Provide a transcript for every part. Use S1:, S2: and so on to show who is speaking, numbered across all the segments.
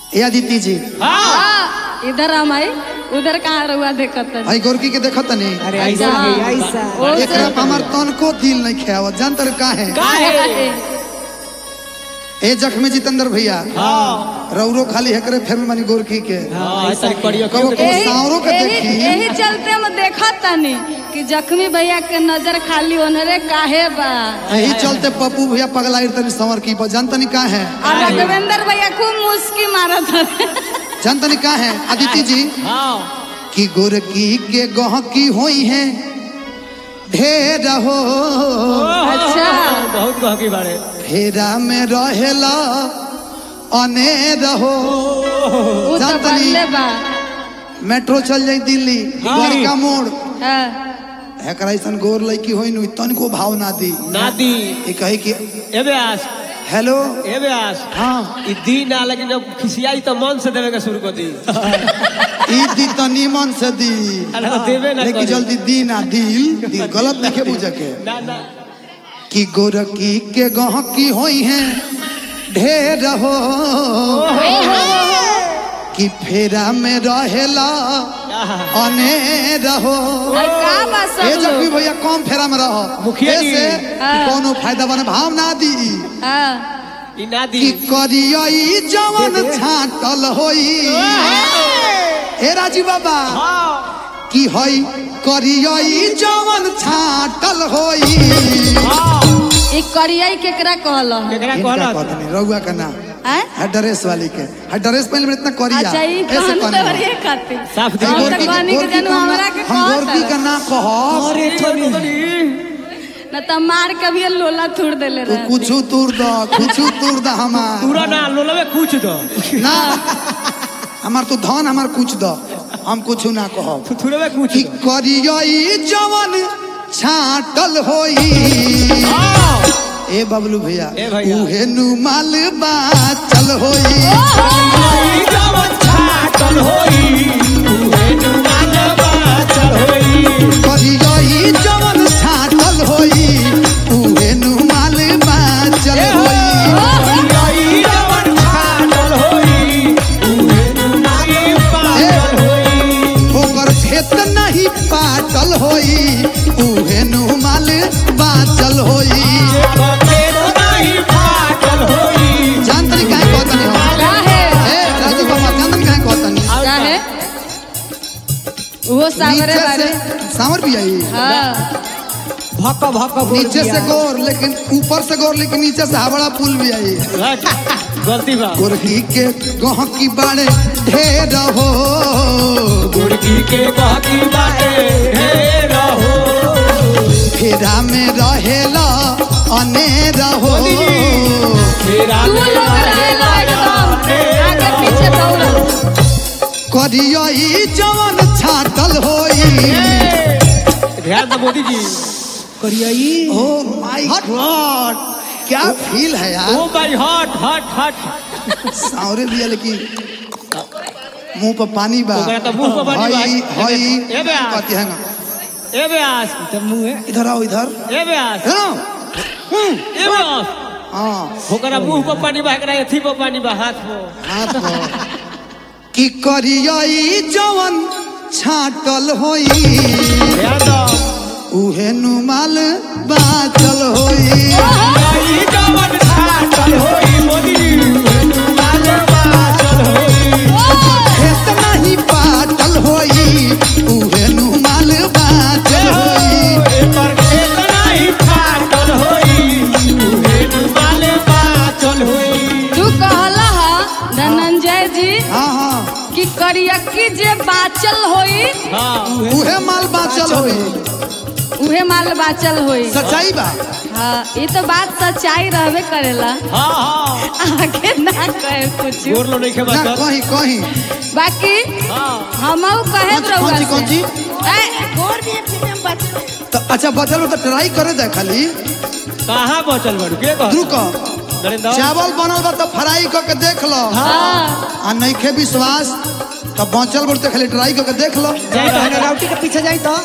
S1: ए अदिति जी
S2: इधर हम आई उधर कहाँ रहुआ देखत है
S1: भाई गोरकी के देखत नहीं।
S3: अरे ऐसा है ऐसा
S1: एकरा पे हमर तन को दिल नहीं खेवत जानतर का है ए जख्मी जितेंद्र भैया रौरो खाली हकरे फिर मानी गोरकी के कबो सावरो के देखी
S2: यही चलते हम देखत तनी कि जख्मी भैया के नजर खाली होनरे काहे बा।
S1: यही चलते पप्पू भैया पगला तनी संवर की जानतनी का है
S2: और राघवेंद्र भैया खूब मुस्की मारत है
S1: जानतनी का है अदिति जी कि गोरकी के गहकी होई है ढेर हो।
S2: अच्छा
S3: बहुत गहकी बारे
S1: फेरा में रहेला अनेर हो।
S2: वो तो बनले बा
S1: मेट्रो चल जाई दिल्ली द्वारका मोड़
S2: हाँ।
S1: एकरा ऐसन गोर लड़की होई नु तनको भाव ना दी ए कहे कि
S3: एबे आस
S1: हेलो
S3: एबे आस
S1: हाँ
S3: ई दी ना लेकिन जब खिसियाई तो मन से देवे के शुरू कर दी
S1: ई दी तो नीमन से दी
S3: अरे देवे ना
S1: लेकिन जल्दी दी ना दिल गलत नहीं बुझे के
S3: ना ना
S1: कि गोरकी के गहकी होई है ढेर हो कि फेरा में रहेला अनेर हो।
S2: का बा सब
S1: ए
S2: लोग?
S1: जख्मी भैया कम फेरा में रहो
S3: मुखिया जी।
S1: ऐसे कि कोनो फायदा बने भाव ना दी
S2: हाँ।
S3: ई ना दी
S1: कि करियई जवन छाटल होई ए राजी बाबा कि हई करियई जवन छाटल होई
S2: ई करियाई केकरा कहल
S3: केकरा
S1: इनका
S3: कहला
S1: कहतनी रउआ का नाम
S2: हैं?
S1: है ड्रेस वाली के है ड्रेस पहले में इतना करिया
S2: अच्छा ई
S1: ऐसे
S2: कहन
S1: कहने
S2: तो रे खातिर
S3: साफ दी
S2: हम तो कहनी के जनू हमरा के
S1: हम गोरकी का
S2: कहत
S1: ना कहो
S3: अरे थोड़ी
S2: न त मार के भी लोला थूड़ देले
S1: तू
S2: रहे
S1: कुछ तूर द हमार
S3: पूरा ना लोलवे कुछ दो
S1: ना हमार तू धन हमार कुछ द हम कुछ ना कहो
S3: थोड़वे कुछ
S1: कि करियई जवन छाटल होई ए बबलू भैया
S3: ए भैया।
S1: उहे नु माल बाचल होई करियई जवन छाटल होई उहे नु माल बाचल होई ओकर खेत नहीं पाटल होई उहे नु माल बाचल होई जानतनी काहे कहतनी हो
S2: काहे
S1: ए राजू बाबा जानतनी काहे कहतनी
S2: काहे वो सामरे
S1: नीचे
S2: बारे
S1: से सांवर भी आई
S2: हां
S3: भक भक
S1: नीचे से गोर लेकिन ऊपर से गोर लेकिन नीचे से हावड़ा पुल भी आई
S3: गलती बा
S1: गोरकी के गहकी बाड़े ढेर हो
S3: गुड़की के बाकी बाटे ढेर हो
S1: फेरा में रहेला अनेर हो
S3: फेरा
S2: तू लोग रहेला एकदम आगे पीछे दौड़ल
S1: करियई जवन छाटल होई
S3: ध्यान दो मोदी जी करियई
S1: ओ माय गॉड क्या फील है यार
S3: ओ भाई हट हट हट
S1: सावरे भी है लेकिन मुंह पर पानी बा
S3: ओकरा तो मुंह पर पानी बा।
S1: हई हई
S3: ए बे आ।
S1: कहती है ना
S3: ए व्यास तो मुंह है
S1: इधर आओ इधर
S3: ए व्यास
S1: है ना
S3: ए व्यास
S1: हाँ
S3: ओकरा मुंह पर पानी बा एकरा एथी पर पानी बा हाथ पर
S1: हाथ पर कि करियई जवन छाटल होई
S3: ध्यान दो
S1: उहे नुमाल बाचल होई
S3: आई जवन छाटल होई मोदी लाल बाचल होई
S1: खेत नहीं पाटल होई उहे नुमाल बाचल होई
S3: एकर खेत नहीं फाटल होई उहे लाल बाचल होई
S2: तू कहला हा धनंजय जी
S1: हाँ हाँ
S2: कि करियक्की जे बाचल होई
S3: हां
S1: उहे माल बाचल होई
S2: उहे माल बाचल होई
S1: सच्चाई बा
S2: हाँ ये तो बात सच्चाई रहबे करेला
S3: हां हां
S2: आगे ना कहे कुछ
S3: गोर लो नहीं के
S1: ना
S3: बात
S1: कहीं कहीं
S2: बाकी
S3: हां
S2: हमहू कहे रहुआ
S1: कौन सी
S2: गोर भी प्रीमियम बच
S1: तो अच्छा बचल में तो ट्राई करे दे खाली
S3: कहां पहुंचल बड़ के कह
S1: रुको
S3: नरेंद्र
S1: चावल बनल बा तो फ्राई करके देख लो
S2: हाँ
S1: आ नइखे विश्वास तो बचल बड़ तो खाली ट्राई करके देख लो
S3: जाई तो
S4: राउटी के पीछे जाई तो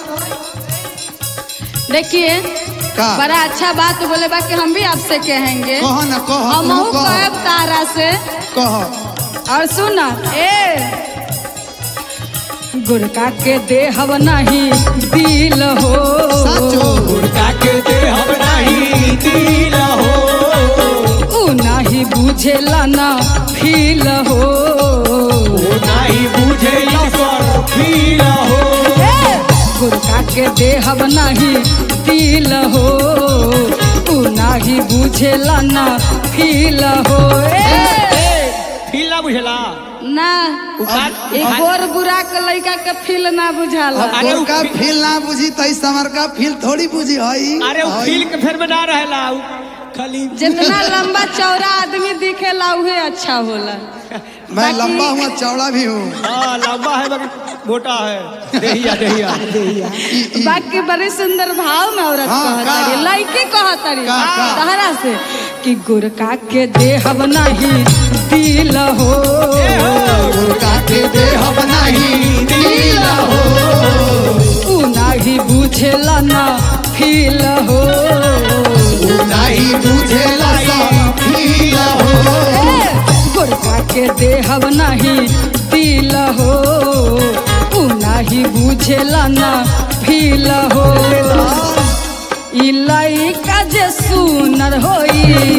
S2: देखिए
S1: का
S2: बड़ा अच्छा बात बोले बा कि हम भी आपसे कहेंगे
S1: कह ना कह
S2: हमहू
S1: कह
S2: कहब तारा से
S1: कह
S2: और सुना गुरका के देहब नहीं दिल हो
S1: साचो
S3: गुरका के देहब नहीं दिल हो
S2: ऊ नहीं बुझेला ना फील हो
S3: ओ नहीं बुझे कर फील हो
S2: गुरका के देहब नहीं दिल हो ऊ नहीं बुझेला ना फील हो
S3: फील ना बुझेला
S2: ना गोर बुरा के लड़का के फील ना बुझाला
S1: अब गोर का फील ना बुझी तो इस समर का फील थोड़ी बुझी हई।
S3: अरे वो फील के फेर में ना रहेला खाली
S2: जितना लंबा चौड़ा आदमी दिखेला उहे अच्छा होला।
S1: मैं लंबा हूँ चौड़ा भी हूँ।
S3: हाँ लंबा है मगर मोटा है देहिया देहिया देहिया
S2: बाकी बड़े सुंदर भाव में औरत
S1: हाँ,
S2: कहतारी लड़की कहतारी
S1: का?
S2: तहरा से कि गुरका के देहब नहीं दिल हो
S1: गुरका के देहब नहीं दिल हो
S2: ऊ नहीं बुझेला ना फील हो
S1: नहीं बुझेला सब फील हो
S2: गुरका के देहब नहीं दिल हो ऊ नहीं बुझेला ना फील हो ई लइका जे सुनर होई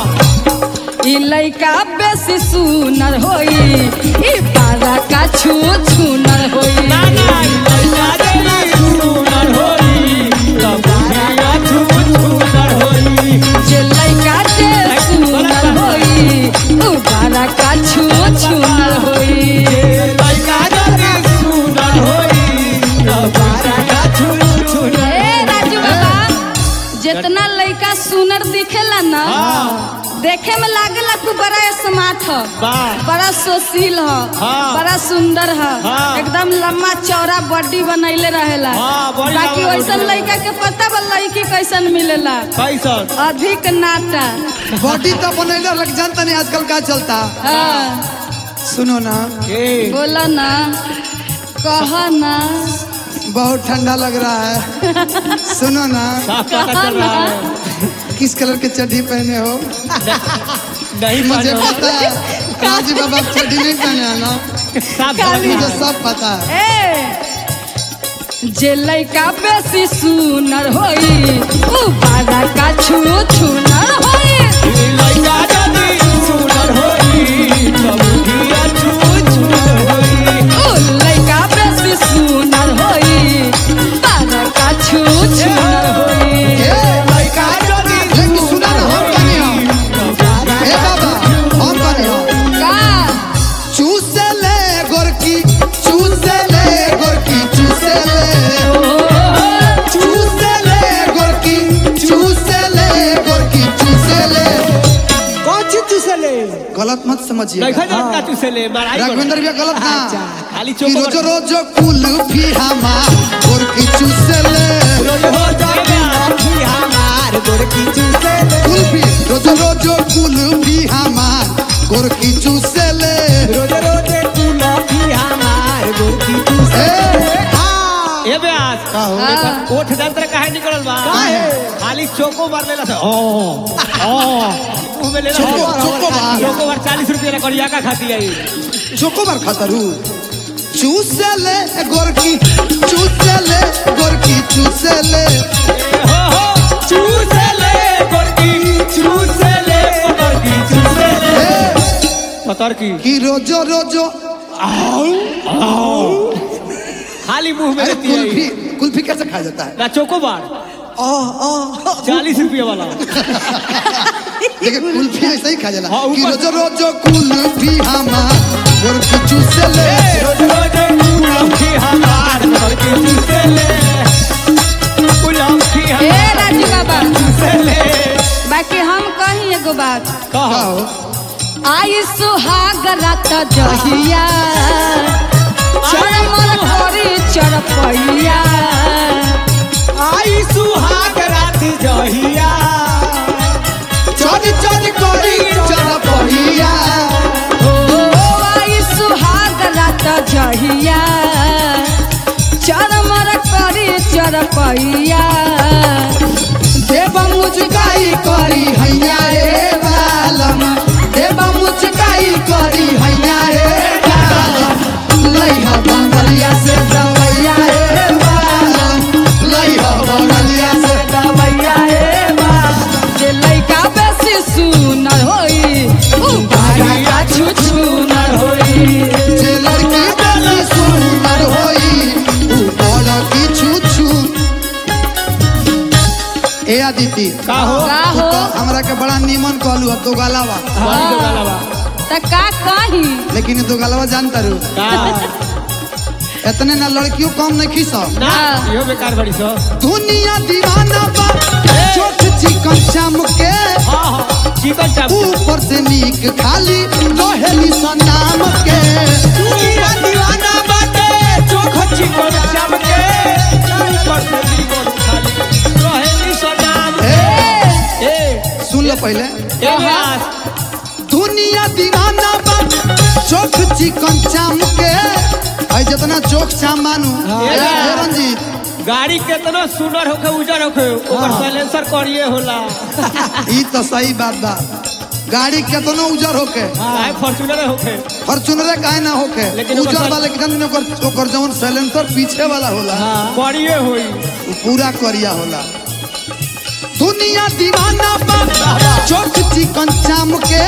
S2: ई लइका बेसी सुनर होई ई पारा का छू छूनर होई
S3: ना ना लइका देना सुनर होई तब बुझेला छूछूनर होई
S2: जे लइका जे सुनर होई ऊ पारा का छू छूनर होई
S3: लइका देना सुनर होई तब बुझेला छूछूनर
S2: ए राजू बाबा जितना लइका सुनर दिखेला ना देखे में लागेला तू बड़ा स्मार्ट ह
S3: वाह
S2: बड़ा सुशील ह
S3: हाँ।
S2: बड़ा सुंदर ह
S3: हाँ।
S2: एकदम लम्बा चौड़ा बॉडी बनैले रहेला
S3: हाँ, बड़ी
S2: बाकी
S3: लम्बा
S2: वैसन
S3: बॉडी।
S2: लड़का के पता बा लड़की कैसन मिलेला
S3: कैसन
S2: अधिक नाटा
S1: बॉडी तो बनैले लग जानता नहीं आजकल का चलता।
S2: हाँ
S1: सुनो ना
S2: बोला ना कह ना
S1: बहुत ठंडा लग रहा है। सुनो ना
S3: साफ पता
S2: कहा
S3: चल रहा
S2: ना
S3: है
S1: किस कलर के चड्डी पहने हो
S3: नहीं
S1: मुझे
S3: पहने
S1: पता है काजी बाबा चड्डी नहीं पहने है ना
S3: साफ
S2: काली
S1: मुझे
S3: समझ
S1: सब पता है।
S2: ए जे लइका बेसी सुनर होई ऊ बारा का छू छूनर होई
S3: लइका देना सुनर होई तब बुझेला छूछूनर होई
S2: ऊ लइका बेसी सुनर होई बारा का छू छूनर होई
S3: लइका देना
S1: लेकिन सुना ना हम कनी हो ए बाबा हम कनी हो
S2: का
S1: चूसे ले गोरकी चूसे ले गोरकी चूसे ले चूसे ले गोरकी चूसे ले गोरकी चूसे ले
S3: कौन चीज चूसे ले
S1: गलत मत समझिए
S3: देखा जाता चूसे ले माराई
S1: राघवेंद्र भैया गलत ना
S3: खाली
S1: कि रोज
S3: चोको
S1: रोज कुल्फी हमार गोरकी चूसे ले
S3: रोज हो जाए आँखी हमार गोरकी चूसे ले
S1: कुल्फी रोज रोज कुल्फी हमार गोरकी चूसे ले
S3: रोज रोज कुल्फी हमार गोरकी चूसे ए ब्यास
S1: का हो
S3: ओठ जंत्र काहे निकलल बा
S1: काहे?
S3: खाली चोको मार लेला से मुंह में लेला
S1: चोको मार।
S3: चोको मार 40 रुपया ला करिया का खाती आई
S1: चोकोबार खातारू चूसे ले गोरकी चूसे ले गोरकी चूसे ले
S3: हो चूसे ले गोरकी चूसे ले गोरकी चूसे ले पतर की
S1: कि रोजो रोजो
S3: खाली मुंह में
S1: अरे
S3: रहती है
S1: कुल्फी कुल्फी कैसे खाया जाता है
S3: ना चोको बार 40 रुपया वाला
S1: देखिए कुल्फी ऐसे ही खाया जाला
S3: हाँ,
S1: कि
S3: ऊपर-
S1: रोजो रोजो कुल्फी हमार गोरकी चूसे ले
S3: रोज रोज कुल्फी हमार गोरकी चूसे ले कुल्फी
S2: ए
S3: हमार
S2: राजू बाबा
S3: चूसे ले
S2: बाकी हम कही एगो बात
S1: का
S3: कहो
S1: हो
S2: आई सुहाग रात जहिया चरमर करी चरपैया
S3: आई सुहाग रात जहिया
S1: चोरी चोरी कोरी चल पहिया
S2: ओ आई सुहाग रात जहिया चरमर करी चरपैया
S1: देव मुचकाई करी हैया रे बालम देव मुचकाई करी हैया
S2: छुछुनर होई
S1: जे लड़की बेसी सुंदर होई ऊ बड़ा की छुछु। ए आदिति
S3: का हो
S2: का
S1: तू
S2: हो
S1: तो हमरा के बड़ा नीमन कहलू अब तो गलावा,
S3: बड़ी तो गलबा
S2: त का कही
S1: लेकिन तो गलावा जानता रू
S3: का
S1: इतने ना लड़कियों कम नहीं खीसा।
S3: ना यो बेकार बड़ी सो
S1: दुनिया दीवाना बा चोट चिकन चाम के
S3: हां हां चिकन चाप
S1: ऊपर से नीक खाली कहेली सा नाम के।
S3: दुनिया दीवाना बाटे चोख चिकन चाप के ऊपर से चिकन खाली रहेली सनाम ए
S1: सुन लो पहले,
S3: ए व्यास
S1: दुनिया दीवाना बा चोख चिकन चाम के। आई जितना चोख चाम मानू
S3: हाँ।
S1: रंजीत
S3: गाड़ी केतना सुंदर होके उजर होके ओकर साइलेंसर करिए होला
S1: ई तो सही बात बा। गाड़ी केतनो उजर होके
S3: आए फॉर्च्यूनर होके
S1: फॉर्च्यूनर काहे ना होके
S3: लेकिन ओकर
S1: उजर
S3: साथ-
S1: वाले के ओकर जवन साइलेंसर पीछे वाला होला
S3: करिए होई
S1: वो पूरा करिया होला। दुनिया दीवाना बा चोख चिकन चाम के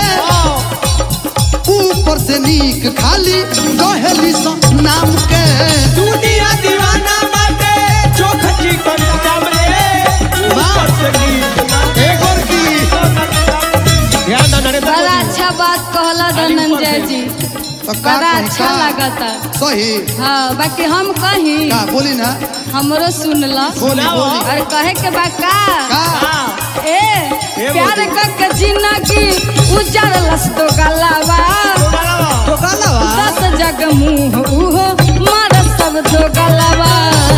S1: ऊपर से नीक खाली कहेली सा नाम के।
S3: दुनिया दीवाना बाटे चोख चिकन चाप रे ऊपर से नीचे
S1: एक और की
S3: ध्यान ना नरेंद्र
S2: बड़ा
S3: मोदी
S2: अच्छा बात कहला धनंजय जी,
S1: तो का
S2: बड़ा
S1: कही
S2: अच्छा
S1: का?
S2: लगता।
S1: सही
S2: हाँ बाकी हम कही
S1: का बोली ना
S2: हमरो सुनला
S1: बोली बोली
S2: और कहे के बा का
S1: का
S2: ए प्यार के जिंदगी उजरलस तो गलावा
S1: तो गलावा
S2: 10 जग मुंह उहो मार सब तो गलावा।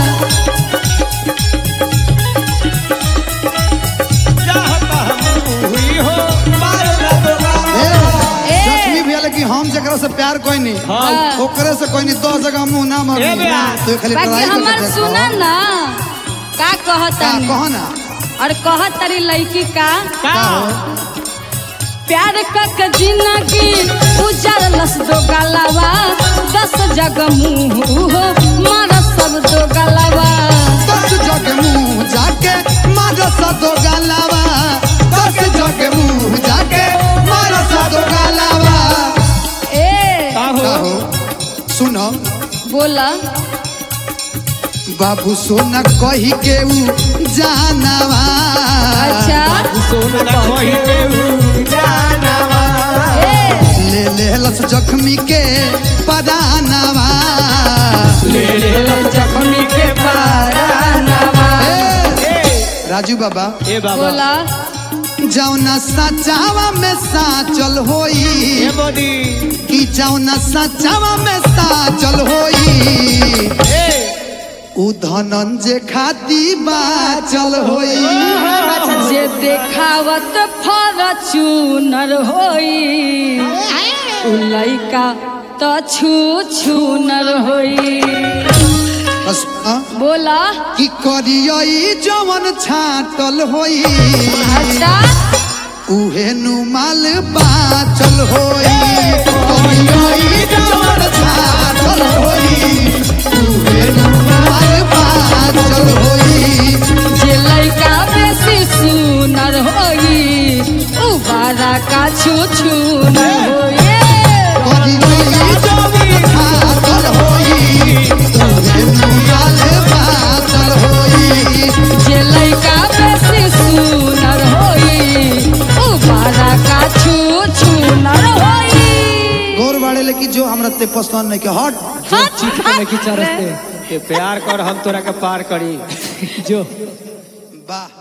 S3: हुई हो मारना तो
S2: ए
S1: जख्मी भी है लेकिन हम जकरा से प्यार कोई नहीं
S3: हाँ
S1: ओकरे से कोई नहीं 10 जगह मुंह ना मार
S3: ए बे।
S1: तो खाली
S2: बाकी
S1: ट्राई
S2: हमर
S1: करके
S2: सुना
S1: देखो।
S2: ना का
S1: का
S2: कहता
S1: कहो ना
S2: और कहत तारी लड़की का
S3: का
S2: प्यार के जिंदगी उजरलस दो गलावा 10 जग मुंह उहो मार सब दो गलावा।
S1: 10 जग मुंह जाके मार सा दो गलावा 10 जग मुंह जाके मार सा दो गलावा।
S2: ए
S3: का
S1: का
S3: हो
S1: हो सुनो
S2: बोला
S1: बाबू सोना कही के ऊ जानवा
S2: अच्छा
S3: सोना कोई के जानवा
S2: ए
S1: ले ले लस जख्मी के पदानवा
S3: ले ले जख्मी के पारानवा
S1: राजू बाबा
S3: ए बाबा
S2: बोला
S1: जौना सचावा में साचल होई
S3: ए मोदी
S1: कि जौना सचावा में साचल होई
S3: ए
S1: उ धनंजय खाती बाचल होई।
S2: जे देखावत फॉर्च्यूनर होई उ लइका त छू छूनर होई।
S1: बस
S2: बोला
S1: कि करियई जवन छाटल होई
S2: अच्छा
S1: उहे नुमाल बाचल होई। करियई जवन छाटल होई उहे नुमाल बाचल होई।
S2: जे लइका बेसी सुनर होई उ बारा का छू छूनर होई।
S1: करियई जवन छाटल होई उहे नुमाल बाचल होई।
S2: जे लइका बेसी सुनर होई उ बारा का छू छूनर होई।
S1: गौर बाड़े लेकिन जो हमरा ते पसंद नहीं के हट
S2: हट हट
S3: ये प्यार कर हम तोरा के पार करी जो
S1: वाह।